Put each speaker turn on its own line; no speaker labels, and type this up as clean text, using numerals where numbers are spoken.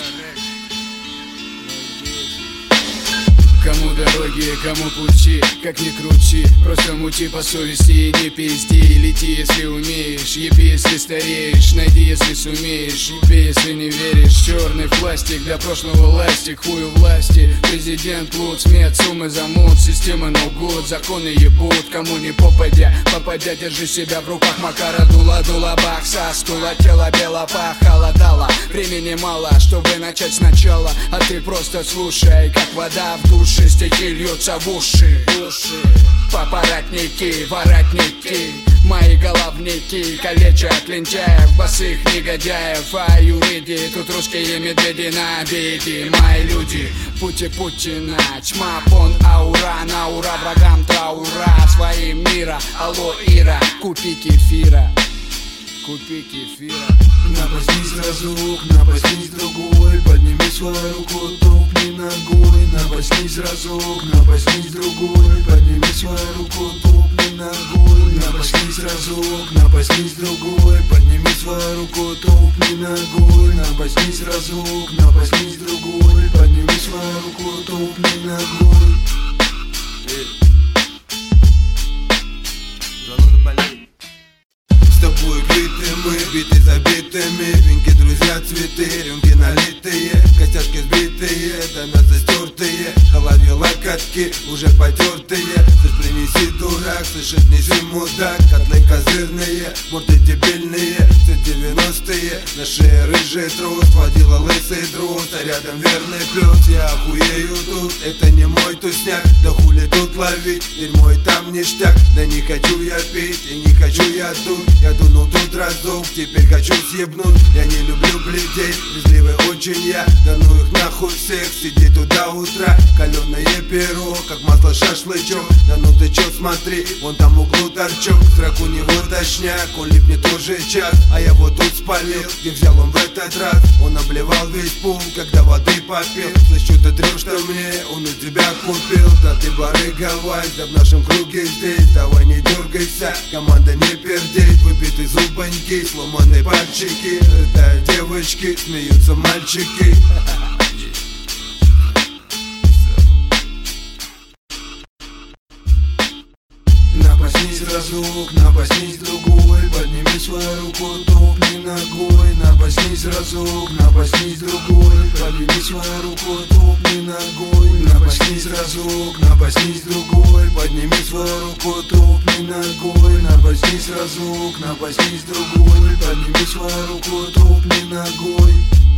Кому дороги, кому пути, как ни крути, просто мути по совести и не пизди. Лети, если умеешь, еби, если стареешь, найди, если сумеешь, еби, если не веришь. Черный пластик для прошлого ластик, хую власти. Президент, плут, смет, суммы замут, система no good, законы ебут, кому не попадя. Попадя, держи себя в руках, Макара дула бакса, стула, тело бело похолодало. Времени мало, чтобы начать сначала, а ты просто слушай, как вода в душе. Стихи льются в уши. Папоротники, воротники, мои головники калечат лентяев, босых негодяев. А юриди, тут русские медведи на обеде. Мои люди, пути Путина, тьма, пон, аура, на ура, врагам траура. Своим мира, алло, Ира, купи кефира. Купи кефира.
Напаснись разок, напаснись другой, подними свою руку, топни ногой. Напаснись разок, напаснись другой, подними свою руку, топни ногой. Напаснись разок, напаснись другой, подними свою руку, топни ногой. Напаснись разок, напаснись другой, подними свою руку, топни ногой. С тобой квиты мы, биты забитыми, венки, друзья, цветы, рюмки налитые, костяшки сбитые, до мяса стертые, голове локотки уже потертые. Слышь, принеси, дурак, слышит, неси, мудак, котлы козырные, морды дебильные, все 90-е, на шее рыжий трус, водила лысый друг, а рядом верный плюс. Я охуею тут, это не мой тусняк, да хули тут ловить, дерьмо и там ништяк. Да не хочу я пить и не хочу я тут, я дунул тут разок, теперь хочу съебнуть. Я не люблю бледей, брезгливый очень я, да ну их нахуй всех, сиди тут до утра. Каленое перо, как масло шашлычок, да ну ты чё смотри, вон там в углу торчок. Срак у него точняк, он липнет уже час, а я вот тут спалил, где взял он в этот раз. Он обливал весь пол, когда воды попил. Слышь, что ты трёшь, что мне, он у тебя купил. Да ты барыга Вась, да в нашем круге здесь, давай не дергайся, команда не пердеть. Выбитые зубоньки, сломанные пальчики, рыдают девочки, смеются мальчики. Напаснись разок, напаснись другой, подними свою руку, топни ногой. Напаснись разок, напаснись другой, подними свою руку, топни ногой. Напаснись разок, напаснись другой, подними свою руку, топни ногой. Напаснись разок, напаснись другой, подними свою руку, топни ногой.